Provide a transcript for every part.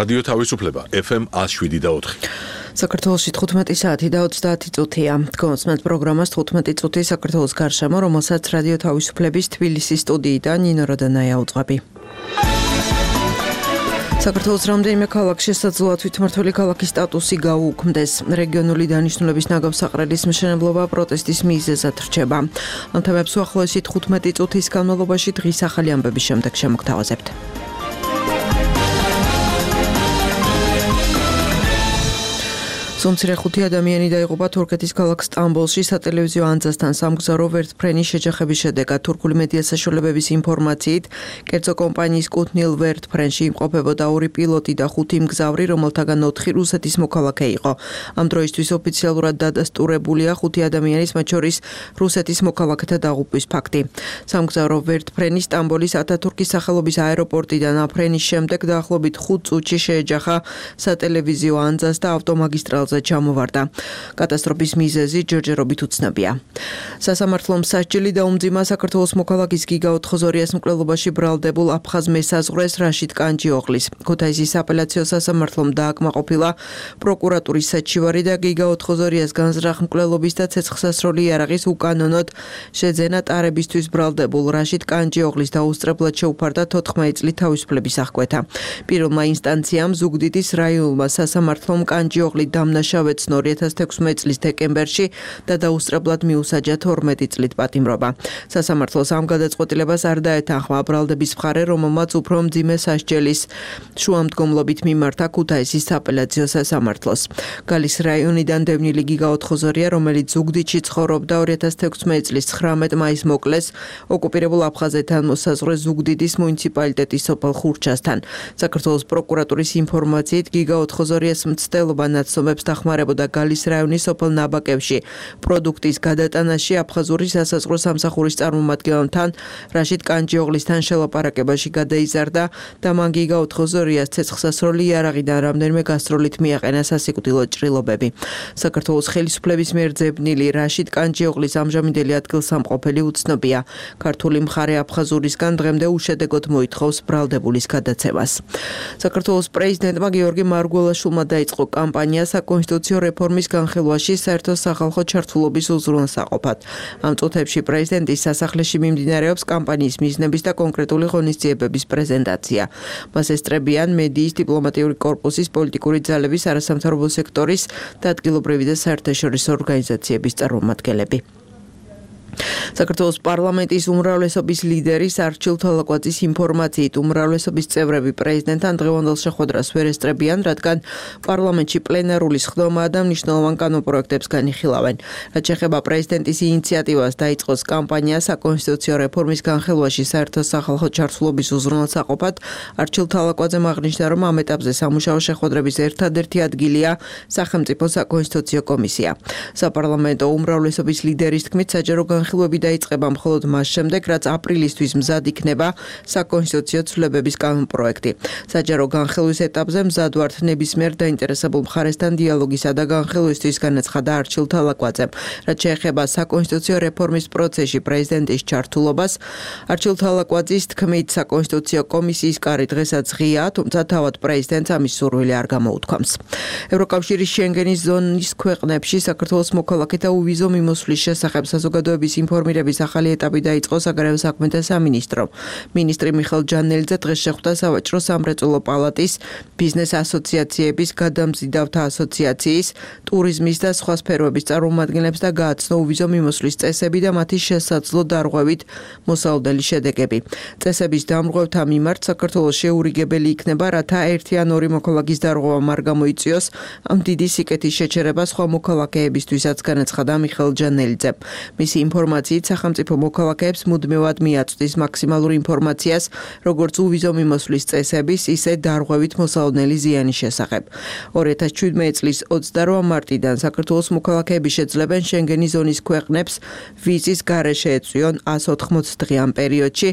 რადიო თავისუფლება FM 107.4. საქართველოში 15 საათი და 30 წუთია. კონსმენტ პროგრამას 15 წუთი საქართველოს გარშემო, რომელსაც რადიო თავისუფლების თბილისის სტუდიიდან ნინო როდანაია უძღვები. საქართველოს რამდენიმე ქალაქში შესაძლოა თვითმმართველი ქალაქის სტატუსი გაუუქმდეს. რეგიონული დანიშნულების ნაგავსაყრელის მშენებლობა პროტესტის მიზეზად რჩება. ამ თემებს უახლოესი 15 წუთის განმავლობაში დღის ახალი ამბების შემდეგ შემოგთავაზებთ. Სომცირე 5 ადამიანი დაიღუპა თურქეთის ქალაქ სტამბოლში სატელევიზიო ანძასთან სამგზავრო ვერტფრენის შეჯახების შედეგად. თურქული მედია საშუალებების ინფორმაციით, კერძო კომპანიის კუთვნილ ვერტფრენში იმყოფებოდა 2 პილოტი და 5 მგზავრი, რომელთაგან 4 რუსეთის მოქალაქე იყო. ამ დროისთვის ოფიციალურად დადასტურებულია 5 ადამიანის, მათ შორის რუსეთის მოქალაქეთა დაღუპვის ფაქტი. სამგზავრო ვერტფრენი სტამბოლის ათათურქის სახელობის აეროპორტიდან აფრენის შემდეგ დაახლოებით 5 წუთში შეეჯახა სატელევიზიო ანძას და ავტომაგისტრალს ჩამოვარდა. კატასტროფის მიზეზი ჯერჯერობით უცნობია. სასამართლომ სასჯელი დაუმძიმა საქართველოს მოქალაქის გიგა ოთხოზორიას მკვლელობაში ბრალდებულ აფხაზ მესაზღვრეს რაშიდ კანჯიოღლის. ქუთაისის აპელაციო სასამართლომ დააკმაყოფილა პროკურატურის საჩივარი და გიგა ოთხოზორიას განზრახ მკვლელობის და ცეცხლსასროლი იარაღის უკანონოდ შეძენა ტარებისთვის ბრალდებულ რაშიდ კანჯიოღლის დაუსწრებლად შეუფარდა 14 წლით თავისუფლების აღკვეთა. პირველმა ინსტანციამ ზუგდიდის რაიონულმა სასამართლომ კანჯიოღლი დამნაშავედ 2016 წლის დეკემბერში და დაუსწრებლად მიუსაჯა 12 წლით პატიმრობა. სასამართლოს ამ გადაწყვეტილებას არ დაეთანხმა ბრალდების მხარე, რომელმაც უფრო მძიმე სასჯელის შუამდგომლობით მიმართა ქუთაისის აპელაციო სასამართლოს. გალის რაიონიდან დევნილი გიგა ოთხოზორია, რომელიც ზუგდიდში ცხოვრობდა 2016 წლის 19 მაისს მოკლეს ოკუპირებულ აფხაზეთთან მოსაზღვრე ზუგდიდის მუნიციპალიტეტის სოფელ ხურჩასთან. საქართველოს პროკურატურის ინფორმაციით გიგა ოთხოზორიას მცდელობა ნაცნობებს დახმარებოდა გალის რაიონის სოფელ ნაბაკევში პროდუქტის გადატანაში აფხაზური სასაზღვრო სამსახურის წარმომადგენელთან რაშიდ კანჯიოღლისთან შელაპარაკებაში გადაიზარდა და მან გიგა ოთხოზორიას ცეცხლსასროლი იარაღიდან რამდენიმე გასტროლით მიაყენა სასიკვდილო ჭრილობები. საქართველოს ხელისუფლების მიერ ძებნილი რაშიდ კანჯიოღლის ამჟამინდელი ადგილსამყოფელი უცნობია. ქართული მხარე აფხაზურისგან დღემდე უშედეგოდ მოითხოვს ბრალდებულის გადაცემას. საქართველოს პრეზიდენტმა გიორგი მარგველაშვილმა დაიწყო კამპანია საკონსტიტუციო რეფორმის განხილვაში საერთო სახალხო ჩართულობის უზრუნველსაყოფად. ამ წუთებში პრეზიდენტის სასახლეში მიმდინარეობს კამპანიის მიზნების და კონკრეტული ღონისძიებების პრეზენტაცია. მას ესწრებიან მედიის, დიპლომატიური კორპუსის, პოლიტიკური ძალების, არასამთავრობო სექტორის და ადგილობრივი და საერთაშორისო ორგანიზაციების წარმომადგენლები. საქართველოს პარლამენტის უმრავლესობის ლიდერის არჩილ თვალაკვაძის ინფორმაციით უმრავლესობის წევრები პრეზიდენტთან დღევანდელ შეხვედრას ვერ ესწრებიან, რადგან პარლამენტში პლენარული სხდომა და მნიშვნელოვან კანონპროექტებს განიხილავენ. რაც შეეხება პრეზიდენტის ინიციატივას დაიწყოს კამპანია საკონსტიტუციო რეფორმის განხილვაში საერთო სახალხო ჩართულობის უზრუნველსაყოფად, არჩილ თვალაკვაძემ აღნიშნა, რომ ამ ეტაპზე სამუშაო შეხვედრების ერთადერთი ადგილია სახელმწიფო საკონსტიტუციო კომისია. საპარლამენტო უმრავლესობის ლიდერის თქმით, საჯარო განხილვები დაიწყება მხოლოდ მას შემდეგ, რაც აპრილისთვის მზად იქნება საკონსტიტუციო ცვლილებების კანონპროექტი. საჯარო განხილვის ეტაპზე მზად ვართ ნებისმიერ დაინტერესებულ მხარესთან დიალოგისა და განხილვისთვის, განაცხადა არჩილ თვალაკვაძემ. რაც შეეხება საკონსტიტუციო რეფორმის პროცესში პრეზიდენტის ჩართულობას, არჩილ თვალაკვაძის თქმით, საკონსტიტუციო კომისიის კარი დღესაც ღია, თუმცა თავად პრეზიდენტს ამის სურვილი არ გამოუთქვამს. ევროკავშირის შენგენის ზონის ქვეყნებში საქართველოს მოქალაქეთა უვიზო მიმოსვლის შესახებ საზოგადოების ინფორმირების ახალი ეტაპი დაიწყო საგარეო საქმეთა სამინისტრომ. მინისტრი მიხეილ ჯანელიძე დღეს შეხვდა სავაჭრო სამრეწველო პალატის, ბიზნეს ასოციაციების, გადამზიდავთა ასოციაციის, ტურიზმის და სხვა სფეროების წარმომადგენლებს და გააცნო უვიზო მიმოსვლის წესები და მათი შესაძლო დარღვევით მოსალოდნელი შედეგები. წესების დამრღვევთა მიმართ საქართველოს შეურიგებელი იქნება, რათა ერთი ან ორი მოქალაქის დარღვევა არ გამოიწვიოს ამ დიდი სიკეთის შეჩერება სხვა მოქალაქეებისთვისაც, განაცხადა მიხეილ ჯანელიძემ. მისი ინფორმაციით სახელმწიფო მოქალაქეებს მუდმივად მიაწვდის მაქსიმალურ ინფორმაციას, როგორც უვიზო მიმოსვლის წესების, ისე დარღვევით მოსალოდნელი ზიანის შესახებ. 2017 წლის 28 მარტიდან საქართველოს მოქალაქეები შეძლებენ შენგენის ზონის ქვეყნებს ვიზის გარეშე ეწვიონ 180 დღიან პერიოდში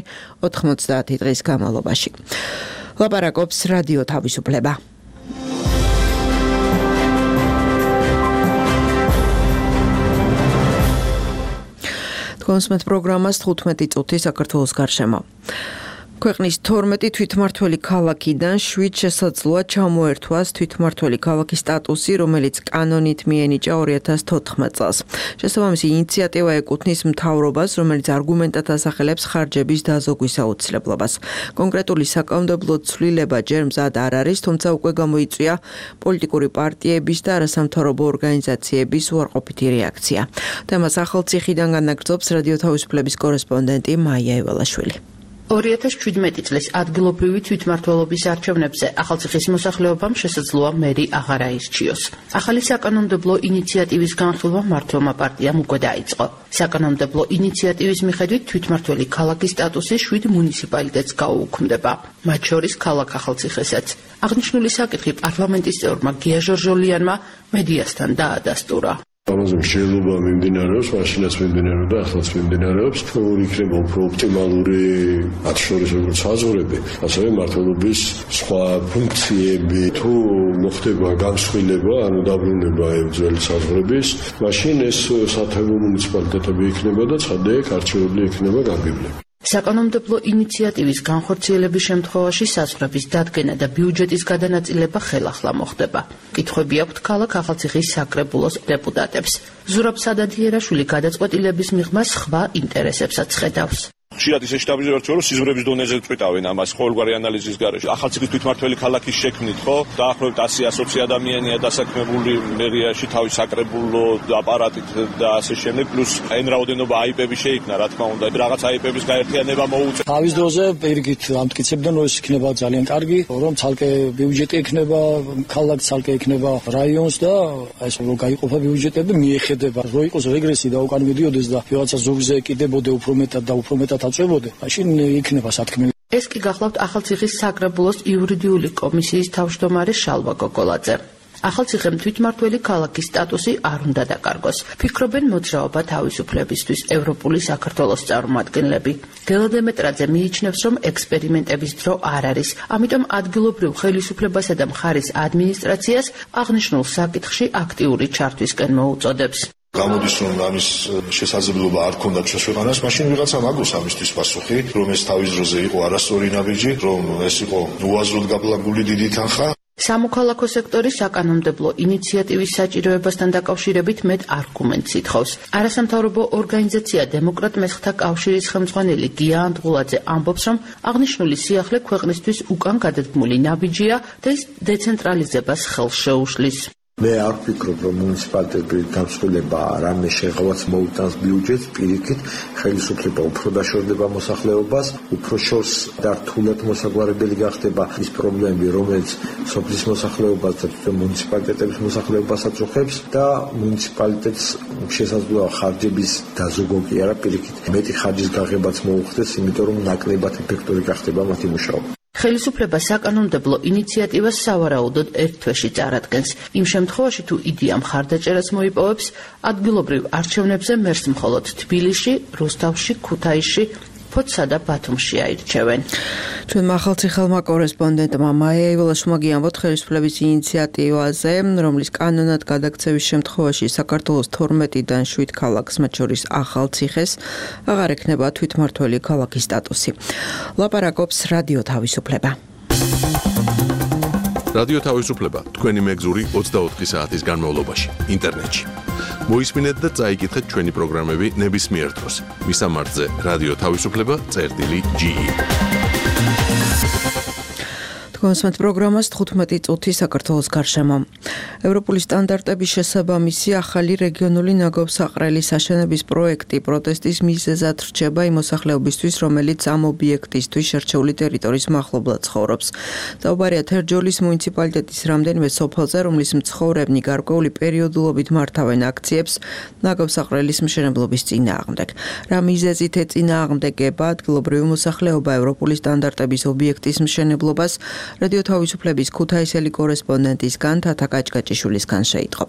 90 დღის განმავლობაში. ლაპარაკობს რადიო თავისუფლება. კონსმენტ პროგრამას 15 წუთი საქართველოს გარშემო. ქვეყნის 12 თვითმმართველი ქალაქიდან 7 შესაძლოა ჩამოერთვას თვითმმართველი ქალაქის სტატუსი, რომელიც კანონით მიენიჭა 2014 წელს. შესაბამისი ინიციატივა ეკუთვნის მთავრობას, რომელიც არგუმენტად ასახელებს ხარჯების დაზოგვის აუცილებლობას. კონკრეტული საკანონმდებლო ცვლილება ჯერ მზად არ არის, თუმცა უკვე გამოიწვია პოლიტიკური პარტიების და არასამთავრობო ორგანიზაციების უარყოფითი რეაქცია. თემას ახალციხიდან განაგრძობს რადიო თავისუფლების კორესპონდენტი მაია ეველაშვილი. 2017 წლის ადგილობრივი თვითმმართველობის არჩევნებზე ახალციხის მოსახლეობამ შესაძლოა მერი აღარ აირჩიოს. ახალი საკანონმდებლო ინიციატივის განხილვა მმართველმა პარტიამ უკვე დაიწყო. საკანონმდებლო ინიციატივის მიხედვით თვითმმართველი ქალაქის სტატუსი 7 მუნიციპალიტეტს გაუუქმდება, მათ შორის ქალაქ ახალციხესაც. აღნიშნული საკითხი პარლამენტის წევრმა გია ჟორჟოლიანმა მედიასთან დაადასტურა. ამაზე მსჯელობა მიმდინარეობს, მაშინაც მიმდინარეობდა, ახალაც მიმდინარეობს. თუ იქნება უფრო ოპტიმალური, მათ შორის როგორც საზღვრები, ასევე მმართველობის სხვა ფუნქციები, თუ მოხდება განსხვილება, ანუ დაბრუნება ძველი საზღვრების, მაშინ ეს სათემო მუნიციპალიტეტები იქნება და ცხადია, არჩეული იქნება გაგიბლები. საკანონმდებლო ინიციატივის განხორციელების შემთხვევაში საზღვრების დადგენა და ბიუჯეტის გადანაწილება ხელახლა მოხდება. კითხვები აქვთ ქალაქ ახალციხის საკრებულოს დეპუტატებს. ზურაბ სადადიერაშვილი გადაწყვეტილების მიღმა სხვა ინტერესებსაც ხედავს. ხშირად ისე შტაბის არჩევნებს სიზმრების დონეზე წვიტავენ ამას ყოველგვარი ანალიზის გარეშე. ახალციხის თვითმმართველი ქალაქის შექმნით, ხო? დაახლოებით 100 ადამიანია დასაქმებული მერიაში თავის საკრებულო აპარატით და ასე შემდეგ, პლუს այն რაოდენობა აიპები შეიქმნა, რა თქმა უნდა, რაღაც აიპების გაერთიანება მოუწევს. თავის დროზე პირიქით ამტკიცებდნენ, რომ ეს იქნება ძალიან კარგი, რომ ცალკე ბიუჯეტი იქნება ქალაქს, ცალკე იქნება რაიონს და ეს რომ გაიყოფა ბიუჯეტები მიეხედება, რომ იყოს რეგრესი და უკან მიდიოდეს და ვიღაცა ზოგზე ეკიდებოდა უფრო მეტად და უფრო მეტად აწევოდე, მაშინ იქნება სათქმელი. ეს კი გახლავთ ახალციხის საკრებულოს იურიდიული კომისიის თავმჯდომარე შალვა გოგოლაძე. ახალციხემ თვითმმართველი ქალაქის სტატუსი არ უნდა დაკარგოს. ფიქრობენ მოძრაობა თავისუფლებისთვის ევროპული საქართველოს წარმომადგენლები. გელა დემეტრაძე მიიჩნევს, რომ ექსპერიმენტების დრო არ არის, ამიტომ ადგილობრივ ხელისუფლებასა და მხარის ადმინისტრაციას აღნიშნულ საკითხში აქტიური ჩართვისკენ მოუწოდებს. გამოდის რომ ამის შესაძლებლობა არ ქონდა ჩვენს მაშინ ვიღაცამ აგოს ამისთვის პასუხი, რომ ეს თავის დროზე იყო არასწორი ნაბიჯი, რომ ეს იყო უაზროდ გაპლანგული დიდი თანხა. სამოქალაქო სექტორის საკანონმდებლო ინიციატივის საჭიროებასთან დაკავშირებით მეტ არგუმენტს ითხოვს. არასამთავრობო ორგანიზაცია დემოკრატ მესხთა კავშირის ხელმძღვანელი გია ანდღულაძე ამბობს, რომ აღნიშნული სიახლე ქვეყნისთვის უკან გადადგმული ნაბიჯია და ის დეცენტრალიზებას ხელს შეუშლის. მე არ ვფიქრობ, რომ მუნიციპალიტეტების განსხვავება რამე შეღავაც მოუტანს ბიუჯეტს, პირიქით ხელისუფლება უფრო დაშორდება მოსახლეობას, უფრო შორს და რთულად მოსაგვარებელი გახდება ის პრობლემები, რომელიც სოფლის მოსახლეობას და თვითონ მუნიციპალიტეტების მოსახლეობას აწუხებს და მუნიციპალიტეტს შესაძლოა ხარჯების დაზოგვა კი არა, პირიქით მეტი ხარჯის გაღებაც მოუხდეს, იმიტომ რომ ნაკლებად ეფექტური გახდება მათი მუშაობა. ხელისუფლება საკანონმდებლო ინიციატივას სავარაუდოდ ერთ თვეში წარადგენს. იმ შემთხვევაში, თუ იდეა მხარდაჭერას მოიპოვებს, ადგილობრივ არჩევნებზე მერს მხოლოდ თბილისში, რუსთავში, ქუთაისში, ფოთსა და ბათუმში აირჩევენ. ჩვენმა ახალციხელმა კორესპონდენტმა მაია ეველაშვილმა გიამბოთ ხელისუფლების ინიციატივაზე, რომლის კანონად გადაქცევის შემთხვევაში საქართველოს 12-დან 7 ქალაქს, მათ შორის ახალციხეს, აღარ ექნება თვითმმართველი ქალაქის სტატუსი. ლაპარაკობს რადიო თავისუფლება. რადიო თავისუფლება თქვენი მეგზური 24 საათის განმავლობაში ინტერნეტში. მოისმინეთ და წაიკითხეთ ჩვენი პროგრამები ნებისმიერ დროს. მისამართზე რადიო თავისუფლება.ge. კონსმეთ პროგრამას 15 წუთი საქართველოს გარშემო. ევროპული სტანდარტების შესაბამისი ახალი რეგიონული ნაგობსაყრელის აშენების პროექტი პროტესტის მიზეზად რჩება იმ მოსახლეობისთვის, რომელიც ამ ობიექტისთვის შერჩეული ტერიტორიის მახლობლად ცხოვრობს. საუბარია თერჯოლის მუნიციპალიტეტის რამდენიმე სოფელზე, რომლის მცხოვრებნი გარკვეული პერიოდულობით მართავენ აქციებს ნაგობსაყრელის მშენებლობის წინააღმდეგ. რა მიზეზით ეწინააღმდეგება ადგილობრივი მოსახლეობა ევროპული სტანდარტების ობიექტის მშენებლობას? რადიო თავისუფლების ქუთაისელი კორესპონდენტისგან თათა კაჭკაჭიშვილისგან შეიტყობთ.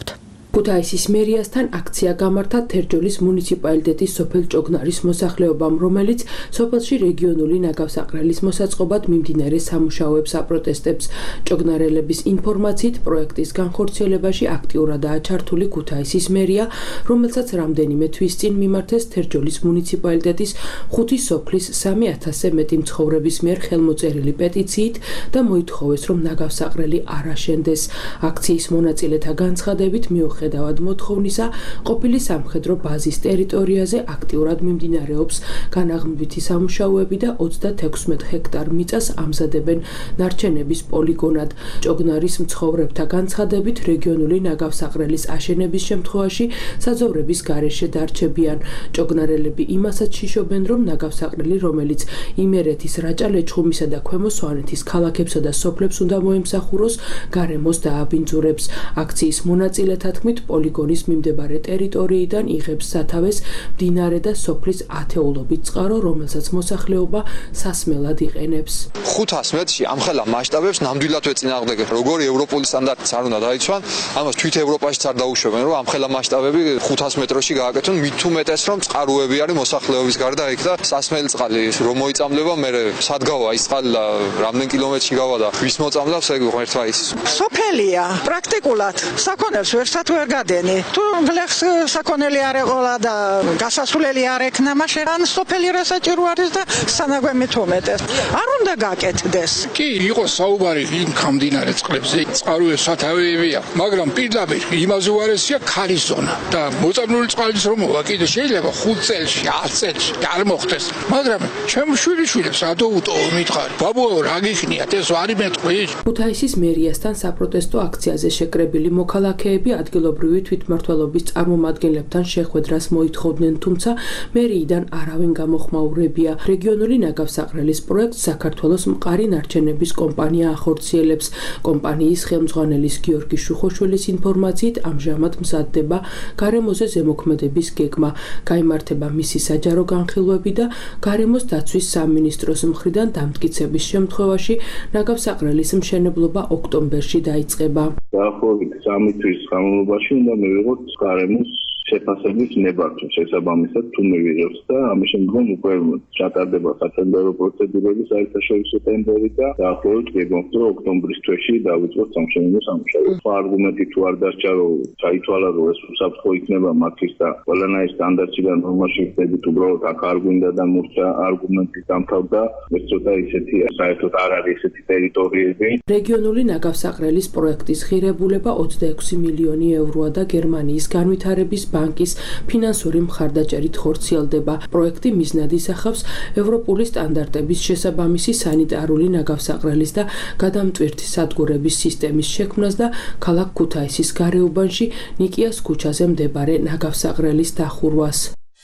ქუთაისის მერიასთან აქცია გამართა თერჯოლის მუნიციპალიტეტის სოფელ ჭოგნარის მოსახლეობამ, რომელიც სოფელში რეგიონული ნაგავსაყრელის მოსაწყობად მიმდინარე სამუშაოებს აპროტესტებს. ჭოგნარელების ინფორმაციით, პროექტის განხორციელებაში აქტიურადაა ჩართული ქუთაისის მერია, რომელსაც რამდენიმე თვის წინ მიმართეს თერჯოლის მუნიციპალიტეტის 5 სოფლის 3000-ზე მეტი მცხოვრების მიერ ხელმოწერილი პეტიციით და მოითხოვეს, რომ ნაგავსაყრელი არ აშენდეს. აქციის მონაწილეთა განცხადებით, მიუხედავად მოთხოვნისა, ყოფილი სამხედრო ბაზის ტერიტორიაზე აქტიურად მიმდინარეობს განაღმვითი სამუშაოები და 36 ჰექტარ მიწას ამზადებენ ნარჩენების პოლიგონად. ჭოგნარის მცხოვრებთა განცხადებით, რეგიონული ნაგავსაყრელის აშენების შემთხვევაში საძოვრების გარეშე დარჩებიან. ჭოგნარელები იმასაც შიშობენ, რომ ნაგავსაყრელი, რომელიც იმერეთის, რაჭა-ლეჩხუმისა და ქვემო სვანეთის ქალაქებსა და სოფლებს უნდა მოემსახუროს, გარემოს დააბინძურებს. აქციის მონაწილეთა თქმით, პოლიგონის მიმდებარე ტერიტორიიდან იღებს სათავეს მდინარე და სოფლის ათეულობით წყარო, რომელსაც მოსახლეობა სასმელად იყენებს. 500 მეტრში ამხელა მასშტაბებს ნამდვილად ვეწინააღმდეგებ. როგორი ევროპული სტანდარტიც არ უნდა დაიცვან, ამას თვით ევროპაშიც არ დაუშვებენ, რომ ამხელა მასშტაბები 500 მეტრში გააკეთონ, მით თუ მეტეს რომ წყაროები არის მოსახლეობის გარდა იქ და სასმელი წყალი რომ მოიწამლება, მე სად გავა ის წყალი და რამდენ კილომეტრში გავა და ვის მოწამლავს, ეგ ღმერთმა იცის. სოფელია პრაქტიკულად საქონელს ვერსად ვერ გადენი. თუ გლეხს საქონელი არ ეყოლა და გასასვლელი არ ექნა, მაშინ ან სოფელი რა საჭირო არის და სანაგვემით უმეტეს. არ უნდა გაკეთდეს. კი, იყო საუბარი იმ გამდინარე წყლებზე, წყაროებს სათავეებია, მაგრამ პირდაპირ იმაზე უარესია ქარის ზონა და მოწამლული წყალის რომ მოვა, კიდე შეიძლება 5 წელში, 10 წელში არ მოხდეს. მაგრამ ჩემ შვილიშვილებს რა დაუტოვო მითხარი. ბაბუო, რა გიხნიათ, ეს არ იმეთყვი? ქუთაისის მერიასთან საპროტესტო აქციაზე შეკრებილი მოქალაქეები ადგილობრივი თვითმმართველობის წარმომადგენლებთან შეხვედრას მოითხოვდნენ, თუმცა მერიიდან არავინ გამოხმაურებია. რეგიონული ნაგავსაყრელის პროექტს საქართველოს მყარი ნარჩენების კომპანია ახორციელებს. კომპანიის ხელმძღვანელის გიორგი შუხოშვილის ინფორმაციით, ამჟამად მზადდება გარემოზე ზემოქმედების გეგმა, გაიმართება მისი საჯარო განხილვები და გარემოს დაცვის სამინისტროს მხრიდან დამტკიცების შემთხვევაში ნაგავსაყრელის მშენებლობა ოქტომბერში დაიწყება. დაახლოებით 3 თვის განმავლობაში უნდა მივიღოთ გარემოს შეფასების ნებართვა შესაბამისად თუ მივიღებს და ამის შემდგომ უკვე ჩატარდება სათენდერო პროცედურები, საერთაშორისო ტენდერი და დაახლოებით გეგმობთ, რომ ოქტომბრის თვეში დავიწყოთ სამშენებლო სამუშაოები. სხვა არგუმენტი თუ არ დასჭა, რომ ჩაითვალა, რომ ეს უსაფრთხო იქნება მათთვის და ყველანაირ სტანდარტში და ნორმაში ვხდებით, უბრალოდ აქ არ გვინდა და მურჭა არგუმენტი დამთავრდა, ეს ცოტა ისეთია, საერთოდ არ არის ესეთი ტერიტორიები. რეგიონული ნაგავსაყრელის პროექტის ღირებულება 26 მილიონი ევროა და გერმანიის განვითარების ბანკის ფინანსური მხარდაჭერით ხორციელდება. პროექტი მიზნად ისახავს ევროპული სტანდარტების შესაბამისი სანიტარული ნაგავსაყრელის და გადამტვირთი სადგურების სისტემის შექმნას და ქალაქ ქუთაისის გარეუბანში ნიკიას ქუჩაზე მდებარე ნაგავსაყრელის დახურვას.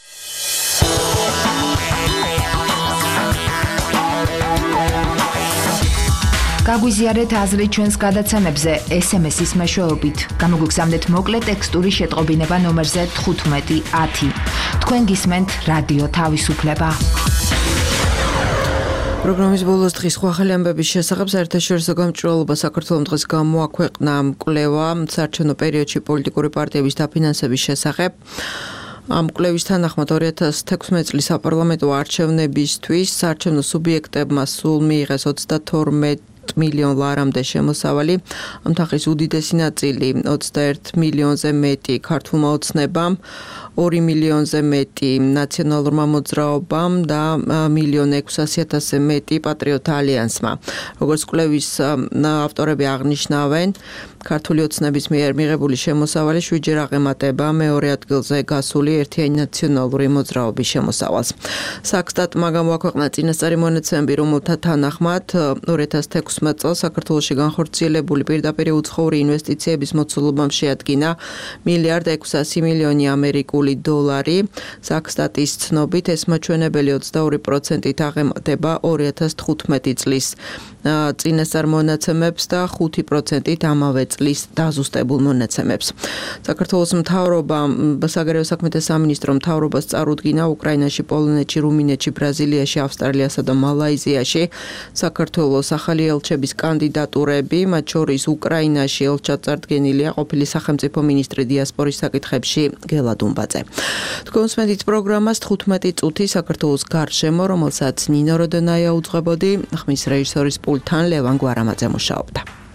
გაგვიზიარეთ აზრი ჩვენს გადაცემებზე SMS-ის მეშვეობით. გამოგვიგზავნეთ მოკლე ტექსტური შეტყობინება ნომერზე 1510. თქვენ გისმენთ რადიო თავისუფლება. პროგრამის ბოლოს დღის ახალი ამბების შესახებ საერთაშორისო გამჭვირვალობა საქართველოს დღეს გამოაქვეყნა კვლევა საარჩევნო პერიოდში პოლიტიკური პარტიების დაფინანსების შესახებ. ამ კვლევის თანახმად 2016 წლის საპარლამენტო არჩევნებისთვის საარჩევნო სუბიექტებმა სულ მიიღეს 32 მილიონ ლარამდე შემოსავალი. ამ თანხის უდიდესი ნაწილი 21 მილიონზე მეტი ქართულმა ოცნებამ, 2 მილიონზე მეტი ნაციონალურმა მოძრაობამ და 1,600,000-ზე მეტი პატრიოტთა ალიანსმა. როგორც კვლევის ავტორები აღნიშნავენ, ქართული ოცნების მიერ მიღებული შემოსავალი 7-ჯერ აღემატება მეორე ადგილზე გასული ერთიანი ნაციონალური მოძრაობის შემოსავალს. საქსტატმა გამოაქვეყნა წინასწარი მონაცემები, რომელთა თანახმად 2016 წელს საქართველოში განხორციელებული პირდაპირ უცხოური ინვესტიციების მოცულობამ შეადგინა $1,600 მილიონი ამერიკული დოლარი. საქსტატის ცნობით ეს მაჩვენებელი 22%-ით აღემატება 2015 წლის წინასწარ მონაცემებს და 5%-ით ამავე წლის დაზუსტებულ მონაცემებს. საქართველოს მთავრობამ საგარეო საქმეთა სამინისტრო მთავრობას წარუდგინა უკრაინაში, პოლონეთში, რუმინეთში, ბრაზილიაში, ავსტრალიასა და მალაიზიაში საქართველოს ახალი ელჩების კანდიდატურები, მათ შორის უკრაინაში ელჩად წარდგენილია ყოფილი სახელმწიფო მინისტრი დიასპორის საკითხებში გელა დუმბაძე. თქვენ უსმენთ პროგრამას 15 წუთი საქართველოს გარშემო, რომელსაც ნინო როდონაია უძღვებოდი, ხმის რეჟისორის პულტთან ლევან გვარამაძე მუშაობდა.